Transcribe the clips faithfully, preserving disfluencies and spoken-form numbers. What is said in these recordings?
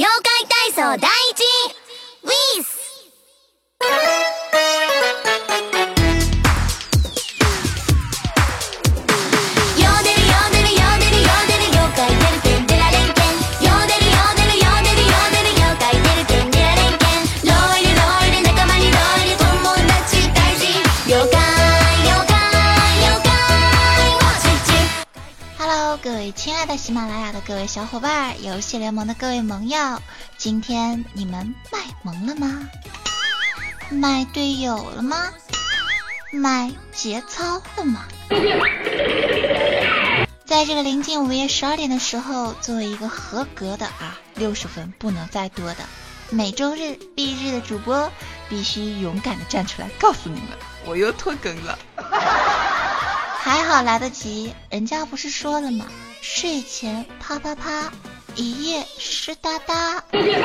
妖怪体操第一 With 各位亲爱的喜马拉雅的各位小伙伴，游戏联盟的各位盟友，今天你们卖萌了吗？卖队友了吗？卖节操了吗？在这个临近午夜十二点的时候，作为一个合格的啊六十分不能再多的每周日必日的主播，必须勇敢的站出来告诉你们，我又拖更了。还好来得及，人家不是说了吗？睡前啪啪啪，一夜湿哒哒。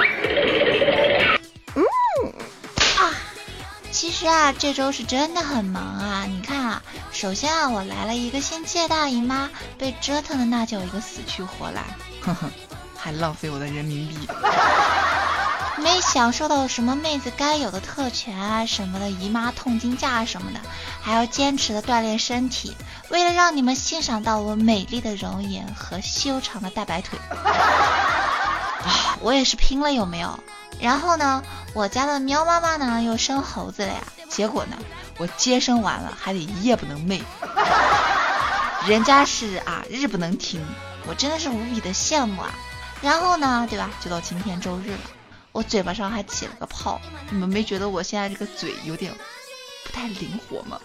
嗯啊，其实啊，这周是真的很忙啊。你看啊，首先啊，我来了一个新界大姨妈，被折腾的那叫一个死去活来，呵呵，还浪费我的人民币。没享受到什么妹子该有的特权啊什么的，姨妈痛经假什么的，还要坚持的锻炼身体，为了让你们欣赏到我美丽的容颜和修长的大白腿啊，我也是拼了有没有？然后呢，我家的喵妈妈呢又生猴子了呀，结果呢我接生完了还得夜不能寐，人家是啊日不能停，我真的是无比的羡慕啊。然后呢对吧，就到今天周日了，我嘴巴上还起了个泡，你们没觉得我现在这个嘴有点不太灵活吗？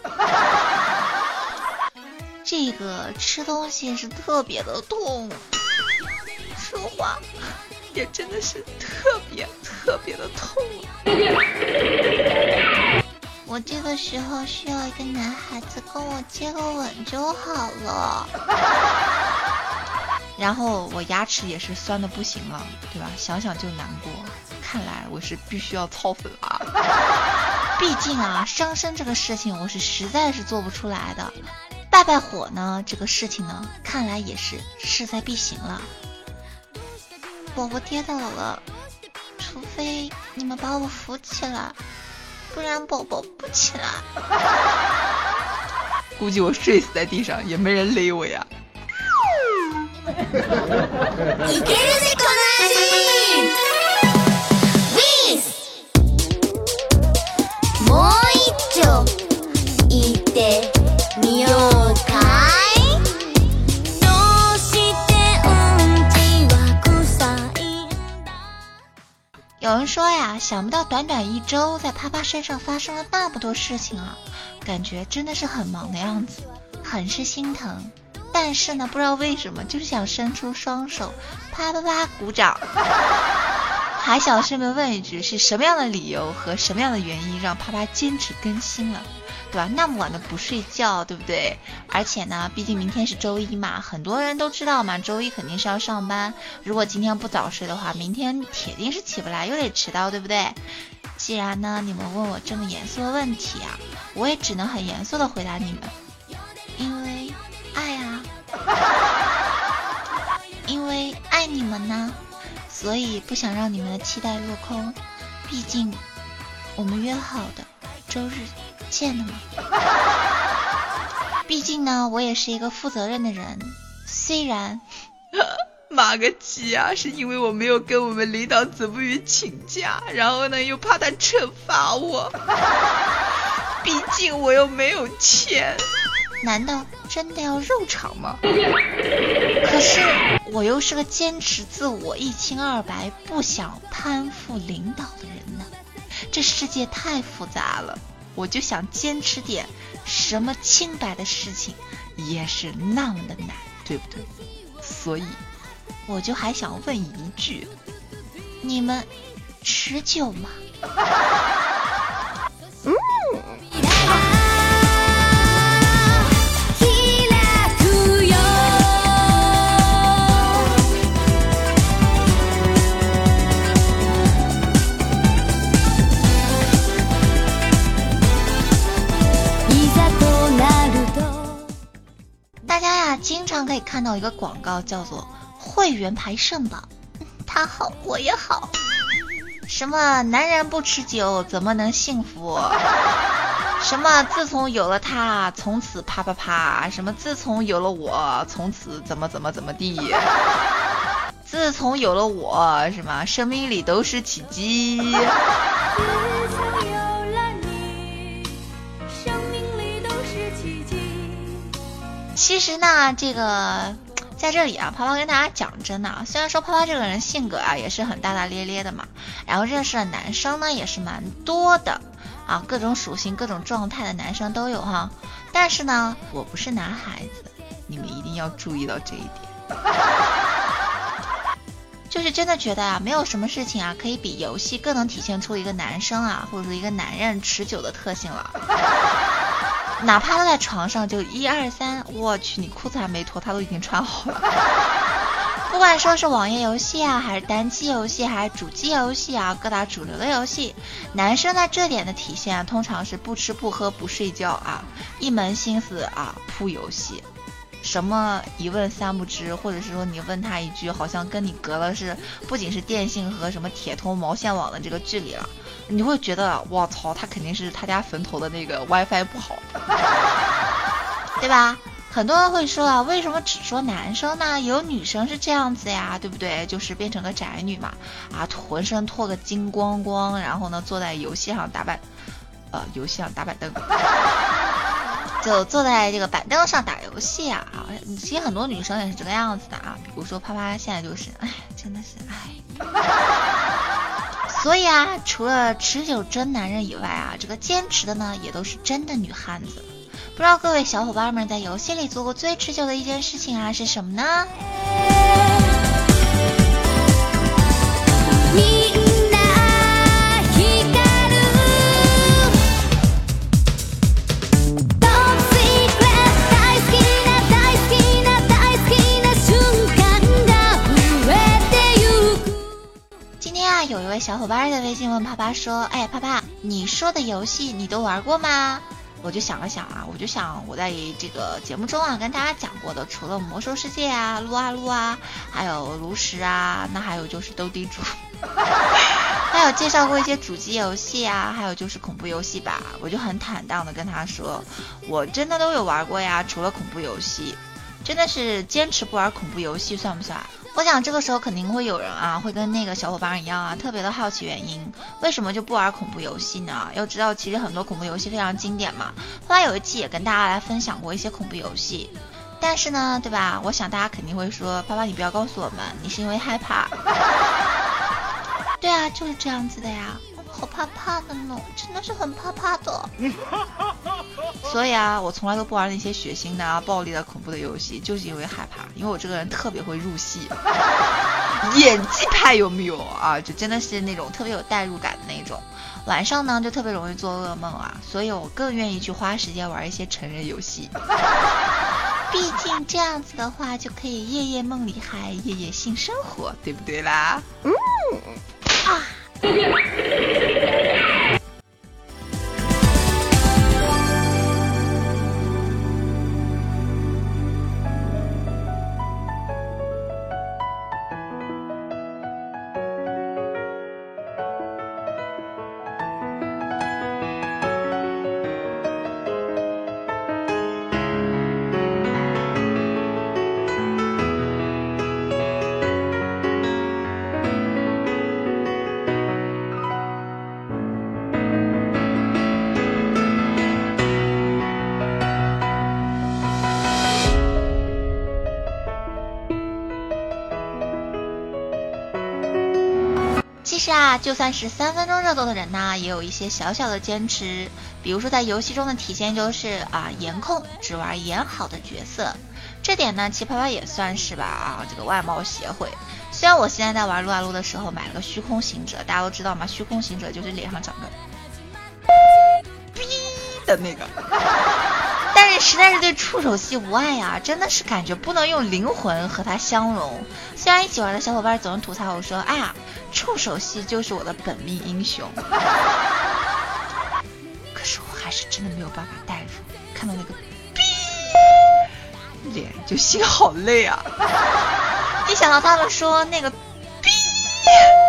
这个吃东西是特别的痛，说话也真的是特别特别的痛。我这个时候需要一个男孩子跟我接个吻就好了。然后我牙齿也是酸的不行了，对吧？想想就难过，看来我是必须要操粉啊。毕竟啊，伤身这个事情我是实在是做不出来的，败败火呢这个事情呢，看来也是势在必行了。宝宝跌倒了，除非你们把我扶起来，不然宝宝不起来。估计我睡死在地上也没人勒我呀。 いけるぜこの味 With もう一丁言ってみようかいどうしてうんちは臭いんだ。 有人说呀，想不到短短一周在啪啪身上发生了那么多事情啊，感觉真的是很忙的样子，很是心疼。但是呢，不知道为什么就是想伸出双手啪啪啪鼓掌。还想顺便问一句，是什么样的理由和什么样的原因让啪啪坚持更新了，对吧？那么晚的不睡觉，对不对？而且呢，毕竟明天是周一嘛，很多人都知道嘛，周一肯定是要上班，如果今天不早睡的话，明天铁定是起不来，又得迟到，对不对？既然呢你们问我这么严肃的问题啊，我也只能很严肃的回答你们，因为爱啊，因为爱你们呢，所以不想让你们的期待落空，毕竟我们约好的周日见了嘛。毕竟呢我也是一个负责任的人，虽然骂个鸡啊，是因为我没有跟我们领导子不语请假，然后呢又怕他惩罚我，毕竟我又没有钱。 难道真的要肉偿吗？可是我又是个坚持自我一清二白不想攀附领导的人呢，这世界太复杂了，我就想坚持点什么清白的事情也是那么的难，对不对？所以我就还想问一句，你们持久吗？嗯大家呀经常可以看到一个广告叫做会员牌肾宝， 他好我也好。 什么男人不持久怎么能幸福？什么自从有了他从此啪啪啪，什么自从有了我从此怎么怎么怎么地，自从有了我什么生命里都是奇迹。其实呢，这个在这里啊，泡泡跟大家讲真的啊，虽然说泡泡这个人性格啊也是很大大咧咧的嘛，然后认识的男生呢也是蛮多的啊，各种属性各种状态的男生都有哈，但是呢我不是男孩子，你们一定要注意到这一点。就是真的觉得啊，没有什么事情啊可以比游戏更能体现出一个男生啊或者说一个男人持久的特性了。哪怕他在床上就一二三，我去，你裤子还没脱他都已经穿好了。不管说是网页游戏啊，还是单机游戏，还是主机游戏啊，各大主流的游戏，男生在这点的体现、啊、通常是不吃不喝不睡觉啊，一门心思啊扑游戏，什么一问三不知，或者是说你问他一句，好像跟你隔了是不仅是电信和什么铁通毛线网的这个距离了，你会觉得我操，他肯定是他家坟头的那个 WiFi 不好，对吧？很多人会说啊，为什么只说男生呢？有女生是这样子呀，对不对？就是变成个宅女嘛，啊，浑身脱个精光光，然后呢坐在游戏上打板，呃，游戏上打板凳。就坐在这个板凳上打游戏啊啊！其实很多女生也是这个样子的啊，比如说啪啪现在就是，哎，真的是哎。所以啊，除了持久真男人以外啊，这个坚持的呢也都是真的女汉子。不知道各位小伙伴们在游戏里做过最持久的一件事情啊是什么呢？有一位小伙伴在微信问啪啪说，哎，啪啪，你说的游戏你都玩过吗？我就想了想啊，我就想我在这个节目中啊跟大家讲过的，除了魔兽世界啊、撸啊撸啊，还有炉石啊，那还有就是斗地主，还有介绍过一些主机游戏啊，还有就是恐怖游戏吧，我就很坦荡的跟他说，我真的都有玩过呀，除了恐怖游戏。真的是坚持不玩恐怖游戏算不算？我想这个时候肯定会有人啊，会跟那个小伙伴一样啊，特别的好奇原因，为什么就不玩恐怖游戏呢？要知道其实很多恐怖游戏非常经典嘛，后来有一期也跟大家来分享过一些恐怖游戏，但是呢，对吧？我想大家肯定会说，爸爸你不要告诉我们，你是因为害怕。对啊，就是这样子的呀，好怕怕的呢，真的是很怕怕的。所以啊，我从来都不玩那些血腥的啊、暴力的、恐怖的游戏，就是因为害怕。因为我这个人特别会入戏，演技派有没有啊？就真的是那种特别有代入感的那种。晚上呢就特别容易做噩梦啊，所以我更愿意去花时间玩一些成人游戏。毕竟这样子的话，就可以夜夜梦里还夜夜性生活，对不对啦？嗯啊。其实啊，就算是三分钟热度的人呢，也有一些小小的坚持。比如说在游戏中的体现就是啊，颜控只玩颜好的角色。这点呢，奇葩啪也算是吧啊，这个外貌协会。虽然我现在在玩撸啊撸的时候买了个虚空行者，大家都知道吗？虚空行者就是脸上长个逼的那个。但是实在是对触手系无爱呀、啊，真的是感觉不能用灵魂和它相融。虽然一起玩的小伙伴总是吐槽我说，哎呀，触手系就是我的本命英雄，可是我还是真的没有办法代入，看到那个逼脸就心好累啊！一想到他们说那个逼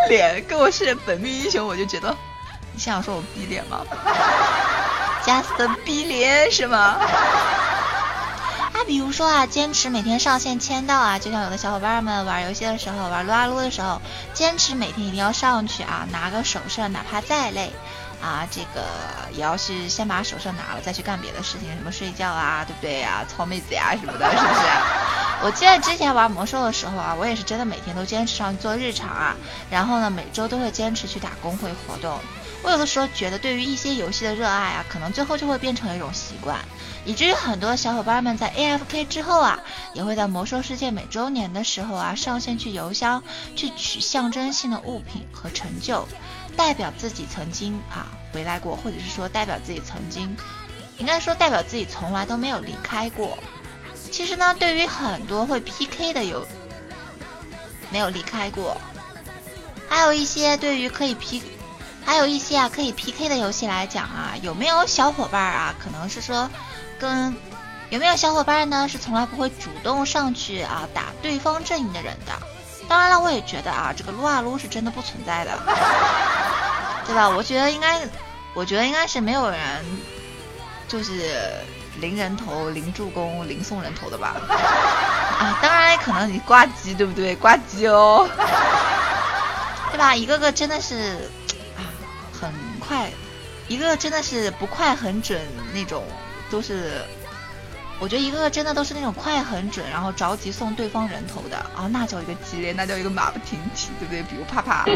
脸，跟我是本命英雄，我就觉得你想说我逼脸吗？Just 逼脸是吗？ 啊，比如说啊，坚持每天上线签到啊，就像有的小伙伴们玩游戏的时候，玩撸啊撸的时候，坚持每天一定要上去啊，拿个首胜，哪怕再累啊，这个也要是先把首胜拿了，再去干别的事情，什么睡觉啊，对不对呀、啊？操妹子呀什么的，是不是？我记得之前玩魔兽的时候啊，我也是真的每天都坚持上去做日常啊，然后呢，每周都会坚持去打工会活动。我有的时候觉得，对于一些游戏的热爱啊，可能最后就会变成一种习惯，以至于很多小伙伴们在 A F K 之后啊，也会在魔兽世界每周年的时候啊，上线去邮箱去取象征性的物品和成就，代表自己曾经啊回来过，或者是说代表自己曾经，应该说代表自己从来都没有离开过。其实呢，对于很多会 P K 的有没有离开过，还有一些对于可以 P。还有一些啊可以 P K 的游戏来讲啊，有没有小伙伴啊，可能是说跟有没有小伙伴呢是从来不会主动上去啊打对方阵营的人的。当然了，我也觉得啊这个撸啊撸是真的不存在的，对吧？我觉得应该我觉得应该是没有人就是零人头零助攻零送人头的吧。啊，当然可能你挂机，对不对？挂机哦，对吧？一个个真的是很快，一个真的是不快很准那种，都是我觉得一个个真的都是那种快很准，然后着急送对方人头的啊，那叫一个激烈，那叫一个马不停蹄，对不对？比如啪啪。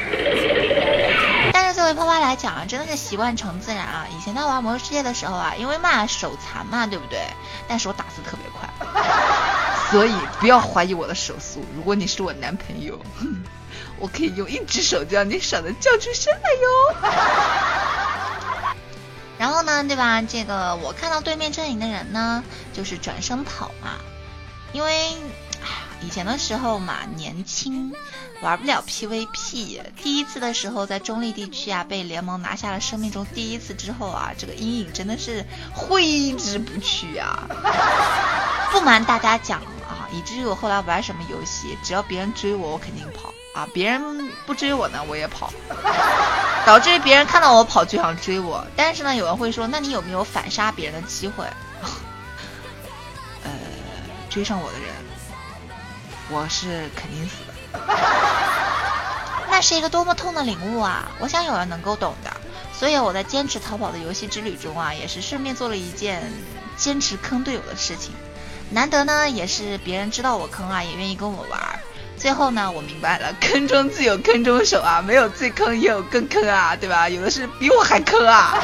但是作为啪啪来讲啊，真的是习惯成自然啊。以前在玩魔兽世界的时候啊，因为嘛手残嘛，对不对？但是我打字特别快， 所以不要怀疑我的手速。如果你是我男朋友，我可以用一只手就让你爽的叫出声来哟。 然后呢，对吧？这个我看到对面阵营的人呢，就是转身跑嘛，因为以前的时候嘛，年轻玩不了 P V P， 第一次的时候在中立地区啊，被联盟拿下了生命中第一次之后啊，这个阴影真的是挥之不去啊。不瞒大家讲啊，以至于我后来玩什么游戏，只要别人追我，我肯定跑啊，别人不追我呢，我也跑，导致别人看到我跑就想追我。但是呢，有人会说，那你有没有反杀别人的机会？呃，追上我的人，我是肯定死的。那是一个多么痛的领悟啊！我想有人能够懂的。所以我在坚持逃跑的游戏之旅中啊，也是顺便做了一件坚持坑队友的事情。难得呢，也是别人知道我坑啊，也愿意跟我玩。最后呢，我明白了，坑中自有坑中手啊，没有最坑也有更坑啊，对吧？有的是比我还坑啊。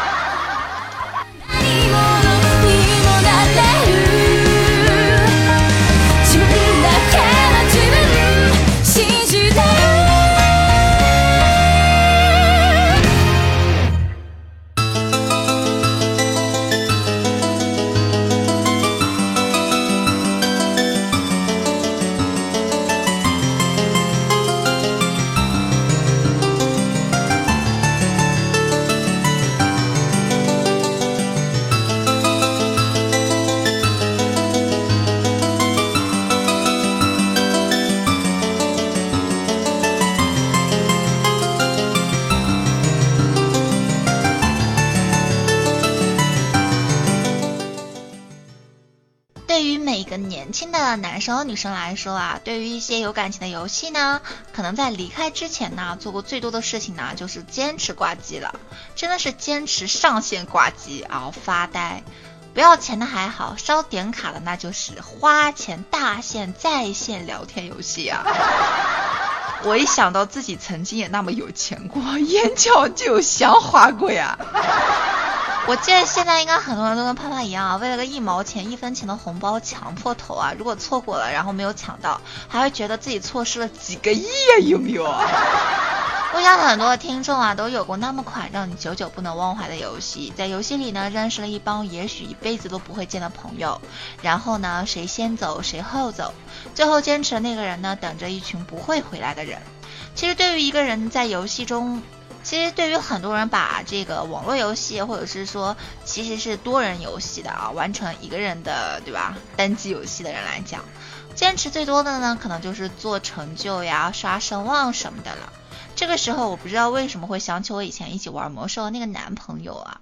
年轻的男生和女生来说啊，对于一些有感情的游戏呢，可能在离开之前呢，做过最多的事情呢，就是坚持挂机了，真的是坚持上线挂机啊，发呆。不要钱的还好，烧点卡的那就是花钱大线在线聊天游戏啊。我一想到自己曾经也那么有钱过，眼角就有香划过呀。我记得现在应该很多人都跟啪啪一样啊，为了个一毛钱一分钱的红包抢破头啊，如果错过了然后没有抢到，还会觉得自己错失了几个亿啊，有没有啊？我想很多听众啊都有过那么款让你久久不能忘怀的游戏，在游戏里呢认识了一帮也许一辈子都不会见的朋友，然后呢谁先走谁后走，最后坚持的那个人呢等着一群不会回来的人。其实对于一个人在游戏中其实对于很多人把这个网络游戏或者是说其实是多人游戏的啊，完成一个人的对吧单机游戏的人来讲，坚持最多的呢可能就是做成就呀刷声望什么的了。 这个时候我不知道为什么会想起我以前一起玩魔兽的那个男朋友啊。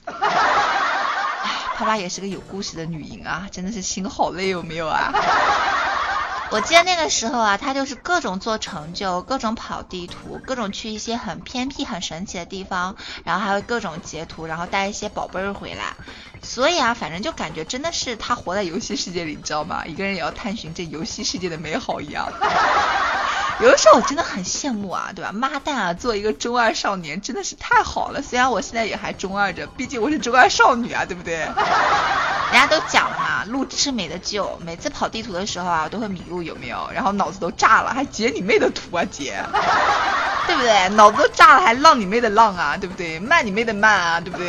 啪啪也是个有故事的女营啊，真的是心好累，有没有啊？我记得那个时候啊，他就是各种做成就，各种跑地图，各种去一些很偏僻很神奇的地方，然后还会各种截图，然后带一些宝贝儿回来。所以啊，反正就感觉真的是他活在游戏世界里，你知道吗？一个人也要探寻这游戏世界的美好一样。有的时候我真的很羡慕啊，对吧？妈蛋啊，做一个中二少年真的是太好了。虽然我现在也还中二着，毕竟我是中二少女啊，对不对？人家都讲了嘛，路痴没得救。每次跑地图的时候啊，我都会迷路，有没有？然后脑子都炸了，还截你妹的图啊，截，对不对？脑子都炸了，还浪你妹的浪啊，对不对？慢你妹的慢啊，对不对？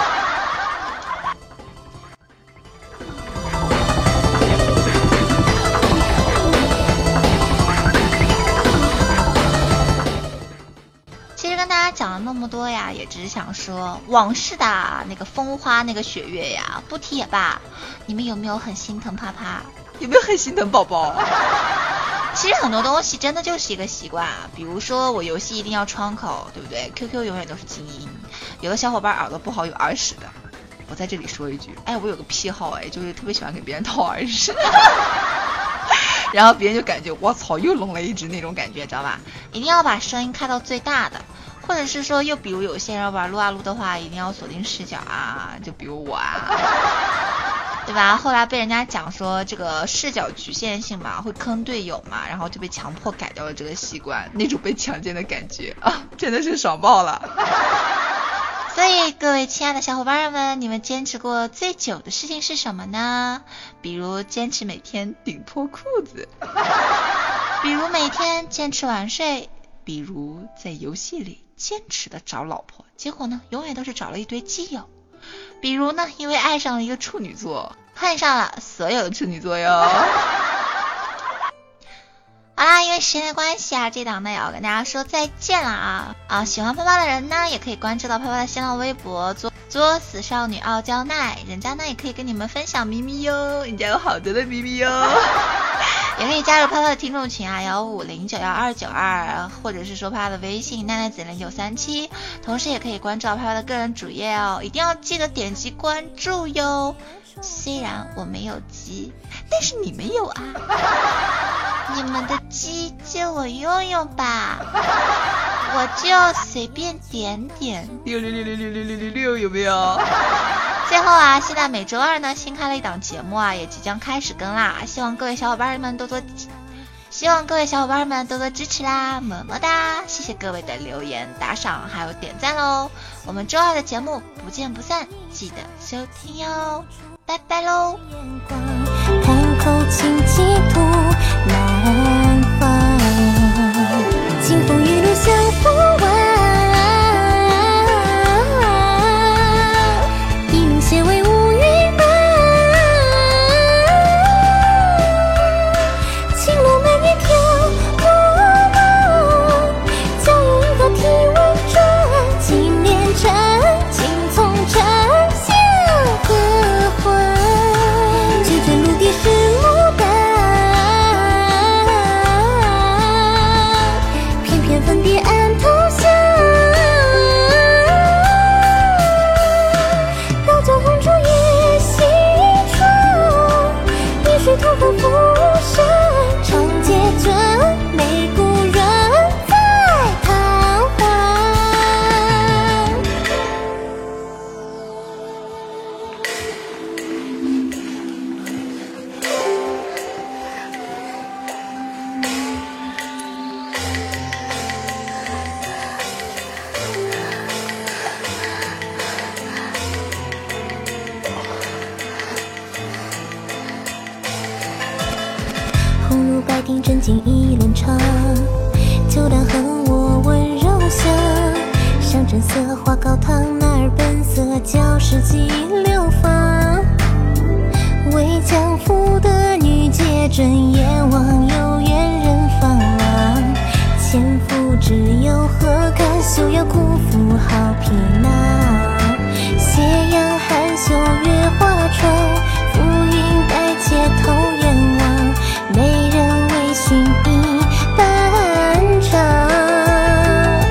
跟大家讲了那么多呀，也只是想说往事的那个风花那个雪月呀，不提也罢。你们有没有很心疼啪啪？ 有没有很心疼宝宝？ 其实很多东西真的就是一个习惯啊，比如说我游戏一定要窗口，对不对 ？Q Q 永远都是静音。有的小伙伴耳朵不好有耳屎的，我在这里说一句，哎，我有个癖好哎，就是特别喜欢给别人掏耳屎。然后别人就感觉我操又聋了一只那种感觉，知道吧？一定要把声音开到最大的，或者是说又比如有些人玩撸啊撸的话一定要锁定视角啊，就比如我啊，对吧？后来被人家讲说这个视角局限性嘛，会坑队友嘛，然后就被强迫改掉了这个习惯，那种被强奸的感觉啊，真的是爽爆了。所以各位亲爱的小伙伴们，你们坚持过最久的事情是什么呢？比如坚持每天顶破裤子，比如每天坚持晚睡，比如在游戏里坚持的找老婆，结果呢永远都是找了一堆基友，比如呢因为爱上了一个处女座，恨上了所有的处女座哟。好啦，因为时间的关系啊，这档呢也要跟大家说再见了啊啊！喜欢啪啪的人呢，也可以关注到啪啪的新浪微博，作作死少女傲娇奈，人家呢也可以跟你们分享咪咪哟，人家有好多的咪咪哟。也可以加入啪啪的听众群啊，幺五零九幺二九二，或者是说啪啪的微信奈奈子零九三七，同时也可以关注到啪啪的个人主页哦，一定要记得点击关注哟。虽然我没有鸡，但是你们有啊。你们的鸡借我用用吧，我就随便点点六六六六六六六六六有没有？ 最后啊，现在每周二呢新开了一档节目啊，也即将开始更啦，希望各位小伙伴们多多希望各位小伙伴们多多支持啦，么么哒！谢谢各位的留言、打赏还有点赞喽，我们周二的节目不见不散，记得收听哟，拜拜喽！ 叹口轻寄托南方，清风一路相逢晚，一路斜为无云满，青龙满眼飘落落，脚印一发提温转，金面缠，青葱缠下合欢，这卷陆地是牡丹，偏偏分别暗投降，道教红烛夜西窗，一水同风浮山，长街转，美故人在堂皇。红炉白丁真经一轮长，酒淡和我温柔乡，上阵色花高堂，男儿本色教世纪流芳，为将妇的女界准阎王，有缘人放郎，前夫只有何干，休要辜负好皮囊，斜阳含羞月花窗，浮云带妾投阎王，美人为寻一半长。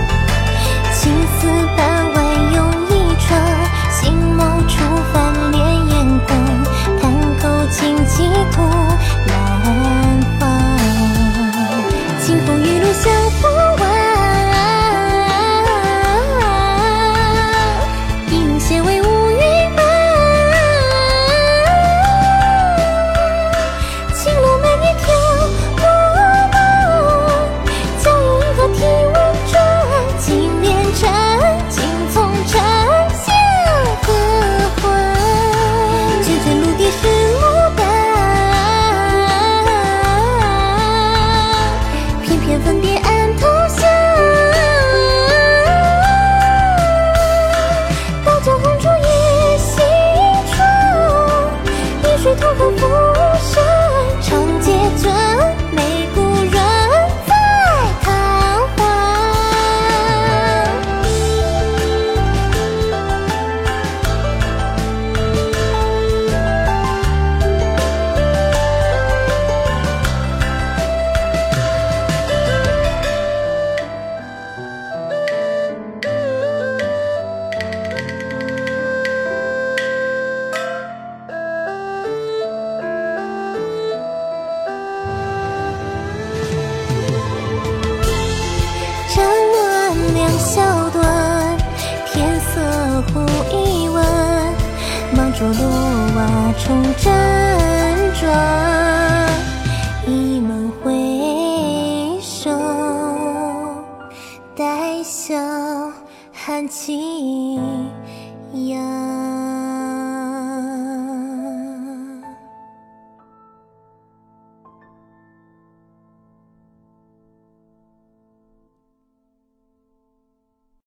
着落瓦重辗转，一梦回首，待笑含情扬。